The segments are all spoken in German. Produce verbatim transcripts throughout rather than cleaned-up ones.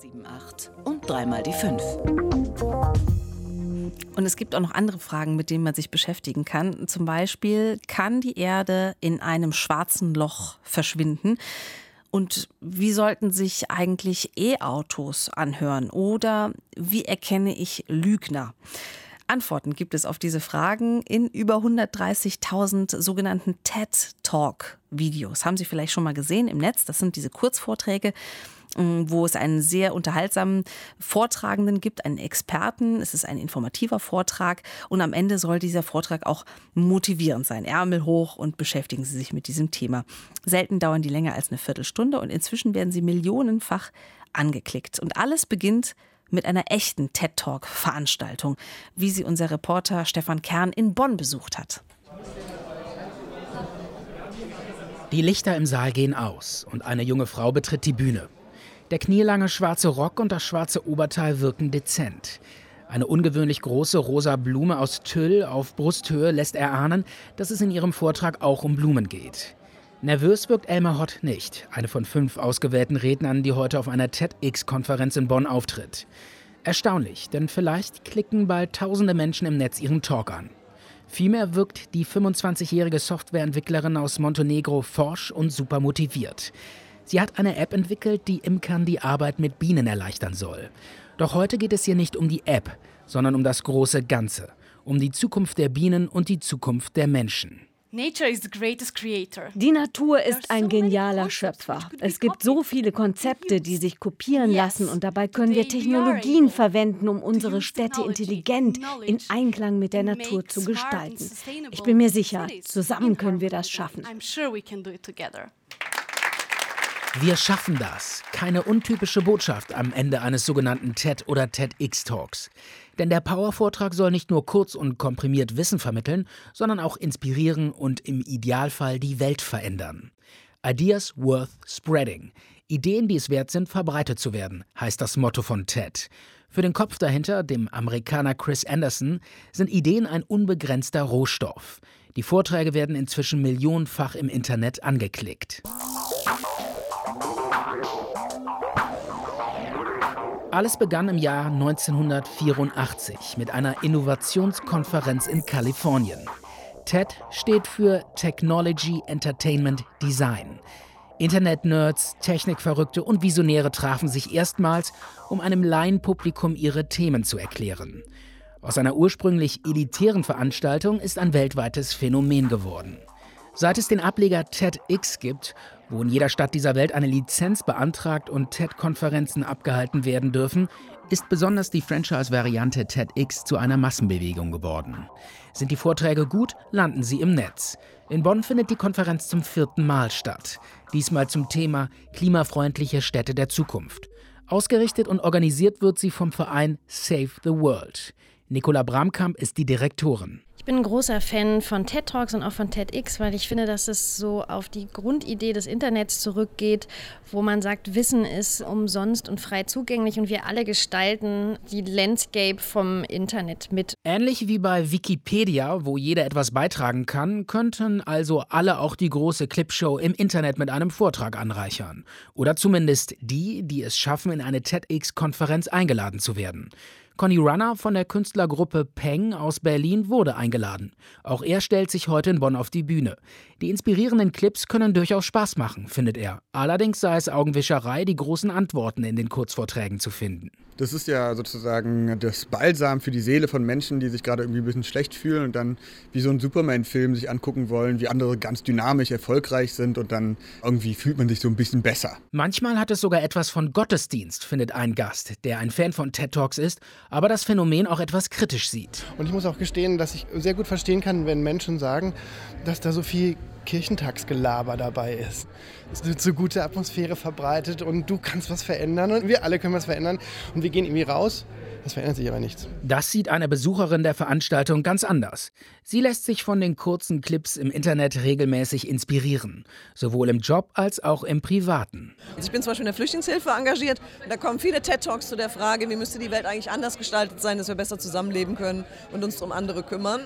sieben acht und dreimal die fünf. Und es gibt auch noch andere Fragen, mit denen man sich beschäftigen kann. Zum Beispiel, kann die Erde in einem schwarzen Loch verschwinden? Und wie sollten sich eigentlich E-Autos anhören? Oder wie erkenne ich Lügner? Antworten gibt es auf diese Fragen in über hundertdreißigtausend sogenannten TED-Talk-Videos. Haben Sie vielleicht schon mal gesehen im Netz? Das sind diese Kurzvorträge, wo es einen sehr unterhaltsamen Vortragenden gibt, einen Experten. Es ist ein informativer Vortrag und am Ende soll dieser Vortrag auch motivierend sein. Ärmel hoch und beschäftigen Sie sich mit diesem Thema. Selten dauern die länger als eine Viertelstunde und inzwischen werden sie millionenfach angeklickt. Und alles beginnt mit einer echten TED-Talk-Veranstaltung, wie sie unser Reporter Stefan Kern in Bonn besucht hat. Die Lichter im Saal gehen aus und eine junge Frau betritt die Bühne. Der knielange schwarze Rock und das schwarze Oberteil wirken dezent. Eine ungewöhnlich große rosa Blume aus Tüll auf Brusthöhe lässt erahnen, dass es in ihrem Vortrag auch um Blumen geht. Nervös wirkt Elmar Hott nicht, eine von fünf ausgewählten Rednern, die heute auf einer TEDx-Konferenz in Bonn auftritt. Erstaunlich, denn vielleicht klicken bald tausende Menschen im Netz ihren Talk an. Vielmehr wirkt die fünfundzwanzigjährige Softwareentwicklerin aus Montenegro forsch und super motiviert. Sie hat eine App entwickelt, die Imkern die Arbeit mit Bienen erleichtern soll. Doch heute geht es hier nicht um die App, sondern um das große Ganze. Um die Zukunft der Bienen und die Zukunft der Menschen. Die Natur ist ein genialer Schöpfer. Es gibt so viele Konzepte, die sich kopieren lassen und dabei können wir Technologien verwenden, um unsere Städte intelligent in Einklang mit der Natur zu gestalten. Ich bin mir sicher, zusammen können wir das schaffen. Wir schaffen das. Keine untypische Botschaft am Ende eines sogenannten TED- oder TEDx-Talks. Denn der Power-Vortrag soll nicht nur kurz und komprimiert Wissen vermitteln, sondern auch inspirieren und im Idealfall die Welt verändern. Ideas worth spreading. Ideen, die es wert sind, verbreitet zu werden, heißt das Motto von TED. Für den Kopf dahinter, dem Amerikaner Chris Anderson, sind Ideen ein unbegrenzter Rohstoff. Die Vorträge werden inzwischen millionenfach im Internet angeklickt. Alles begann im Jahr neunzehnhundertvierundachtzig mit einer Innovationskonferenz in Kalifornien. TED steht für Technology, Entertainment, Design. Internet-Nerds, Technikverrückte und Visionäre trafen sich erstmals, um einem Laienpublikum ihre Themen zu erklären. Aus einer ursprünglich elitären Veranstaltung ist ein weltweites Phänomen geworden. Seit es den Ableger TEDx gibt, wo in jeder Stadt dieser Welt eine Lizenz beantragt und TED-Konferenzen abgehalten werden dürfen, ist besonders die Franchise-Variante TEDx zu einer Massenbewegung geworden. Sind die Vorträge gut, landen sie im Netz. In Bonn findet die Konferenz zum vierten Mal statt. Diesmal zum Thema klimafreundliche Städte der Zukunft. Ausgerichtet und organisiert wird sie vom Verein Save the World. Nicola Bramkamp ist die Direktorin. Ich bin ein großer Fan von TED-Talks und auch von TEDx, weil ich finde, dass es so auf die Grundidee des Internets zurückgeht, wo man sagt, Wissen ist umsonst und frei zugänglich und wir alle gestalten die Landscape vom Internet mit. Ähnlich wie bei Wikipedia, wo jeder etwas beitragen kann, könnten also alle auch die große Clipshow im Internet mit einem Vortrag anreichern. Oder zumindest die, die es schaffen, in eine TEDx-Konferenz eingeladen zu werden. Conny Runner von der Künstlergruppe Peng aus Berlin wurde eingeladen. Auch er stellt sich heute in Bonn auf die Bühne. Die inspirierenden Clips können durchaus Spaß machen, findet er. Allerdings sei es Augenwischerei, die großen Antworten in den Kurzvorträgen zu finden. Das ist ja sozusagen das Balsam für die Seele von Menschen, die sich gerade irgendwie ein bisschen schlecht fühlen und dann wie so ein Superman-Film sich angucken wollen, wie andere ganz dynamisch erfolgreich sind und dann irgendwie fühlt man sich so ein bisschen besser. Manchmal hat es sogar etwas von Gottesdienst, findet ein Gast, der ein Fan von TED-Talks ist, aber das Phänomen auch etwas kritisch sieht. Und ich muss auch gestehen, dass ich sehr gut verstehen kann, wenn Menschen sagen, dass da so viel Kirchentagsgelaber dabei ist. Es wird so gute Atmosphäre verbreitet und du kannst was verändern und wir alle können was verändern und wir gehen irgendwie raus. Das verändert sich aber nichts. Das sieht eine Besucherin der Veranstaltung ganz anders. Sie lässt sich von den kurzen Clips im Internet regelmäßig inspirieren. Sowohl im Job als auch im Privaten. Ich bin zum Beispiel in der Flüchtlingshilfe engagiert. Da kommen viele TED-Talks zu der Frage, wie müsste die Welt eigentlich anders gestaltet sein, dass wir besser zusammenleben können und uns um andere kümmern.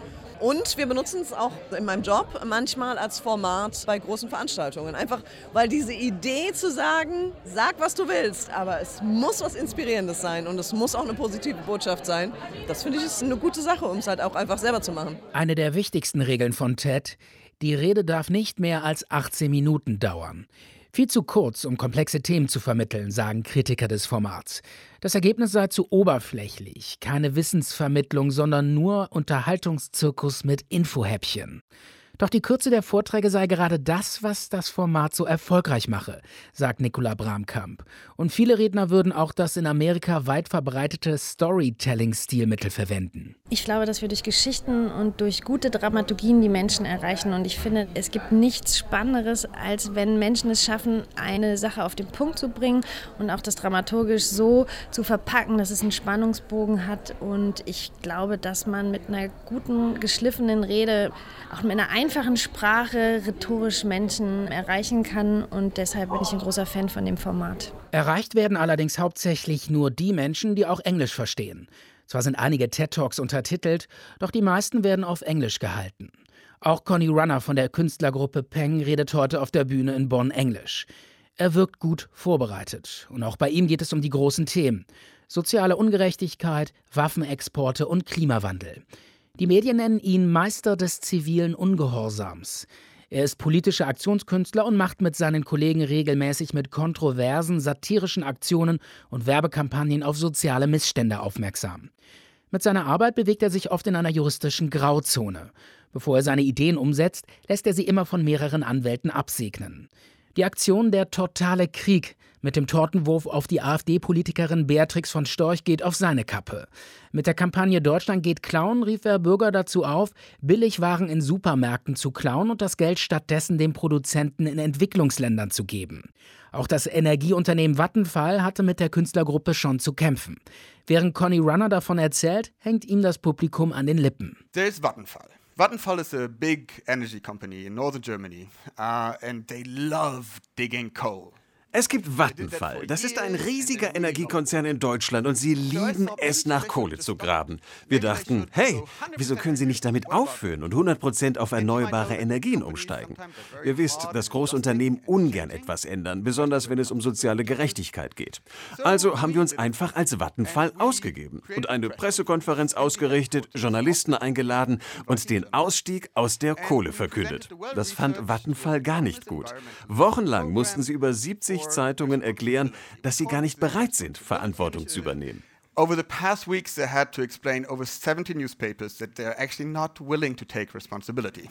Und wir benutzen es auch in meinem Job manchmal als Format bei großen Veranstaltungen. Einfach, weil diese Idee zu sagen, sag, was du willst, aber es muss was Inspirierendes sein und es muss auch eine positive Botschaft sein. Das finde ich ist eine gute Sache, um es halt auch einfach selber zu machen. Eine der wichtigsten Regeln von TED: Die Rede darf nicht mehr als achtzehn Minuten dauern. Viel zu kurz, um komplexe Themen zu vermitteln, sagen Kritiker des Formats. Das Ergebnis sei zu oberflächlich, keine Wissensvermittlung, sondern nur Unterhaltungszirkus mit Infohäppchen. Doch die Kürze der Vorträge sei gerade das, was das Format so erfolgreich mache, sagt Nicola Bramkamp. Und viele Redner würden auch das in Amerika weit verbreitete Storytelling-Stilmittel verwenden. Ich glaube, dass wir durch Geschichten und durch gute Dramaturgien die Menschen erreichen. Und ich finde, es gibt nichts Spannenderes, als wenn Menschen es schaffen, eine Sache auf den Punkt zu bringen und auch das dramaturgisch so zu verpacken, dass es einen Spannungsbogen hat. Und ich glaube, dass man mit einer guten, geschliffenen Rede, auch mit einer einfachen Sprache, rhetorisch Menschen erreichen kann. Und deshalb bin ich ein großer Fan von dem Format. Erreicht werden allerdings hauptsächlich nur die Menschen, die auch Englisch verstehen. Zwar sind einige TED-Talks untertitelt, doch die meisten werden auf Englisch gehalten. Auch Conny Runner von der Künstlergruppe Peng redet heute auf der Bühne in Bonn Englisch. Er wirkt gut vorbereitet. Und auch bei ihm geht es um die großen Themen: soziale Ungerechtigkeit, Waffenexporte und Klimawandel. Die Medien nennen ihn Meister des zivilen Ungehorsams. Er ist politischer Aktionskünstler und macht mit seinen Kollegen regelmäßig mit kontroversen, satirischen Aktionen und Werbekampagnen auf soziale Missstände aufmerksam. Mit seiner Arbeit bewegt er sich oft in einer juristischen Grauzone. Bevor er seine Ideen umsetzt, lässt er sie immer von mehreren Anwälten absegnen. Die Aktion Der totale Krieg mit dem Tortenwurf auf die AfD-Politikerin Beatrix von Storch geht auf seine Kappe. Mit der Kampagne Deutschland geht klauen rief er Bürger dazu auf, Billigwaren in Supermärkten zu klauen und das Geld stattdessen den Produzenten in Entwicklungsländern zu geben. Auch das Energieunternehmen Vattenfall hatte mit der Künstlergruppe schon zu kämpfen. Während Conny Runner davon erzählt, hängt ihm das Publikum an den Lippen. There's Vattenfall. Vattenfall is a big energy company in northern Germany, uh, and they love digging coal. Es gibt Vattenfall. Das ist ein riesiger Energiekonzern in Deutschland und sie lieben es, nach Kohle zu graben. Wir dachten, hey, wieso können sie nicht damit aufhören und hundert Prozent auf erneuerbare Energien umsteigen? Ihr wisst, dass Großunternehmen ungern etwas ändern, besonders wenn es um soziale Gerechtigkeit geht. Also haben wir uns einfach als Vattenfall ausgegeben und eine Pressekonferenz ausgerichtet, Journalisten eingeladen und den Ausstieg aus der Kohle verkündet. Das fand Vattenfall gar nicht gut. Wochenlang mussten sie über siebzig Zeitungen erklären, dass sie gar nicht bereit sind, Verantwortung zu übernehmen. Over the past weeks, they had to explain over seventy newspapers that they're actually not willing to take responsibility.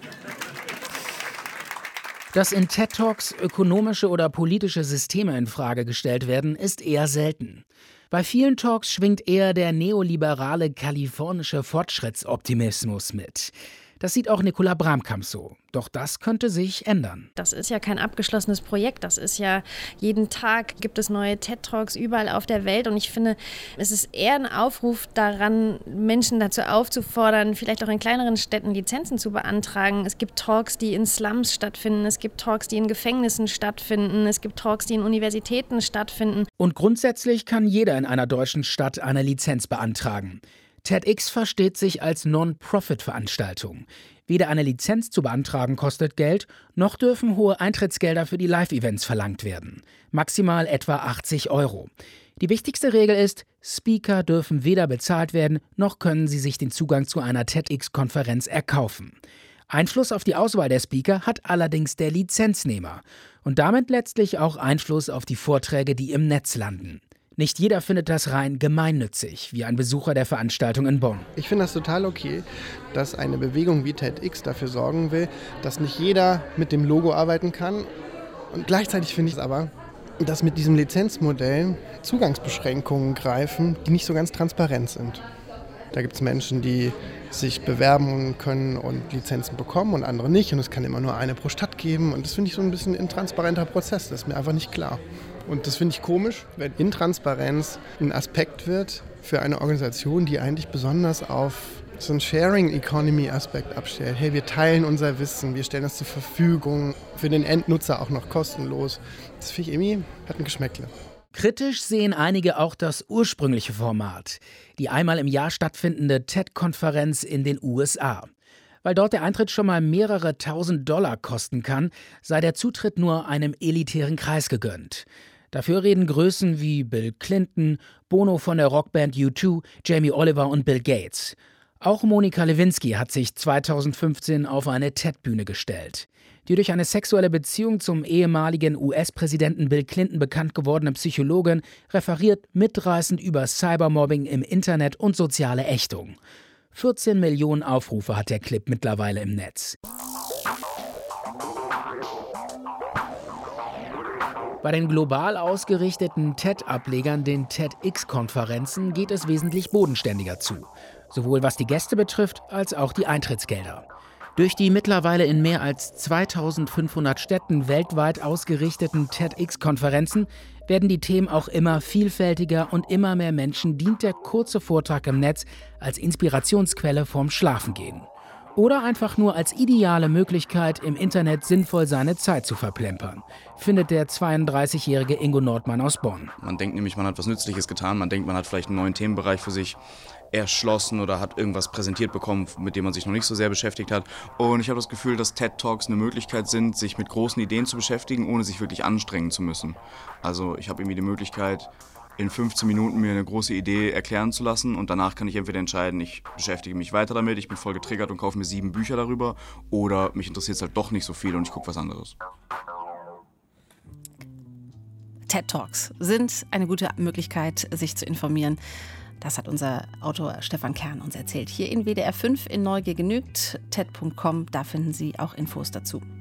Dass in TED-Talks ökonomische oder politische Systeme in Frage gestellt werden, ist eher selten. Bei vielen Talks schwingt eher der neoliberale kalifornische Fortschrittsoptimismus mit. Das sieht auch Nicola Bramkamp so. Doch das könnte sich ändern. Das ist ja kein abgeschlossenes Projekt. Das ist ja, jeden Tag gibt es neue TED-Talks überall auf der Welt. Und ich finde, es ist eher ein Aufruf daran, Menschen dazu aufzufordern, vielleicht auch in kleineren Städten Lizenzen zu beantragen. Es gibt Talks, die in Slums stattfinden. Es gibt Talks, die in Gefängnissen stattfinden. Es gibt Talks, die in Universitäten stattfinden. Und grundsätzlich kann jeder in einer deutschen Stadt eine Lizenz beantragen. TEDx versteht sich als Non-Profit-Veranstaltung. Weder eine Lizenz zu beantragen kostet Geld, noch dürfen hohe Eintrittsgelder für die Live-Events verlangt werden. Maximal etwa achtzig Euro. Die wichtigste Regel ist, Speaker dürfen weder bezahlt werden, noch können sie sich den Zugang zu einer TEDx-Konferenz erkaufen. Einfluss auf die Auswahl der Speaker hat allerdings der Lizenznehmer. Und damit letztlich auch Einfluss auf die Vorträge, die im Netz landen. Nicht jeder findet das rein gemeinnützig, wie ein Besucher der Veranstaltung in Bonn. Ich finde das total okay, dass eine Bewegung wie TEDx dafür sorgen will, dass nicht jeder mit dem Logo arbeiten kann. Und gleichzeitig finde ich es aber, dass mit diesem Lizenzmodell Zugangsbeschränkungen greifen, die nicht so ganz transparent sind. Da gibt es Menschen, die sich bewerben können und Lizenzen bekommen und andere nicht. Und es kann immer nur eine pro Stadt geben. Und das finde ich so ein bisschen ein intransparenter Prozess. Das ist mir einfach nicht klar. Und das finde ich komisch, wenn Intransparenz ein Aspekt wird für eine Organisation, die eigentlich besonders auf so einen Sharing-Economy-Aspekt abstellt. Hey, wir teilen unser Wissen, wir stellen das zur Verfügung, für den Endnutzer auch noch kostenlos. Das finde ich irgendwie, hat ein Geschmäckle. Kritisch sehen einige auch das ursprüngliche Format, die einmal im Jahr stattfindende TED-Konferenz in den U S A. Weil dort der Eintritt schon mal mehrere tausend Dollar kosten kann, sei der Zutritt nur einem elitären Kreis gegönnt. Dafür reden Größen wie Bill Clinton, Bono von der Rockband U zwei, Jamie Oliver und Bill Gates. Auch Monica Lewinsky hat sich zweitausendfünfzehn auf eine TED-Bühne gestellt. Die durch eine sexuelle Beziehung zum ehemaligen U S-Präsidenten Bill Clinton bekannt gewordene Psychologin referiert mitreißend über Cybermobbing im Internet und soziale Ächtung. vierzehn Millionen Aufrufe hat der Clip mittlerweile im Netz. Bei den global ausgerichteten TED-Ablegern, den TEDx-Konferenzen, geht es wesentlich bodenständiger zu. Sowohl was die Gäste betrifft, als auch die Eintrittsgelder. Durch die mittlerweile in mehr als zweitausendfünfhundert Städten weltweit ausgerichteten TEDx-Konferenzen werden die Themen auch immer vielfältiger und immer mehr Menschen dient der kurze Vortrag im Netz als Inspirationsquelle vorm Schlafengehen. Oder einfach nur als ideale Möglichkeit, im Internet sinnvoll seine Zeit zu verplempern, findet der zweiunddreißigjährige Ingo Nordmann aus Bonn. Man denkt nämlich, man hat was Nützliches getan, man denkt, man hat vielleicht einen neuen Themenbereich für sich erschlossen oder hat irgendwas präsentiert bekommen, mit dem man sich noch nicht so sehr beschäftigt hat. Und ich habe das Gefühl, dass TED-Talks eine Möglichkeit sind, sich mit großen Ideen zu beschäftigen, ohne sich wirklich anstrengen zu müssen. Also ich habe irgendwie die Möglichkeit, in fünfzehn Minuten mir eine große Idee erklären zu lassen und danach kann ich entweder entscheiden, ich beschäftige mich weiter damit, ich bin voll getriggert und kaufe mir sieben Bücher darüber, oder mich interessiert es halt doch nicht so viel und ich gucke was anderes. TED Talks sind eine gute Möglichkeit, sich zu informieren. Das hat unser Autor Stefan Kern uns erzählt. Hier in W D R fünf in Neugier genügt, T E D Punkt com, da finden Sie auch Infos dazu.